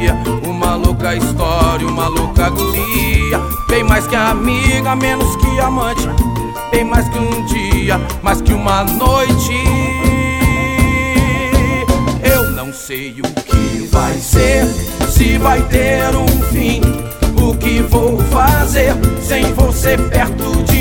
dia, uma louca história, uma louca guria. Bem mais que amiga, menos que amante, bem mais que um dia, mais que uma noite. Eu não sei o que vai ser, se vai ter um fim, o que vou fazer sem você perto de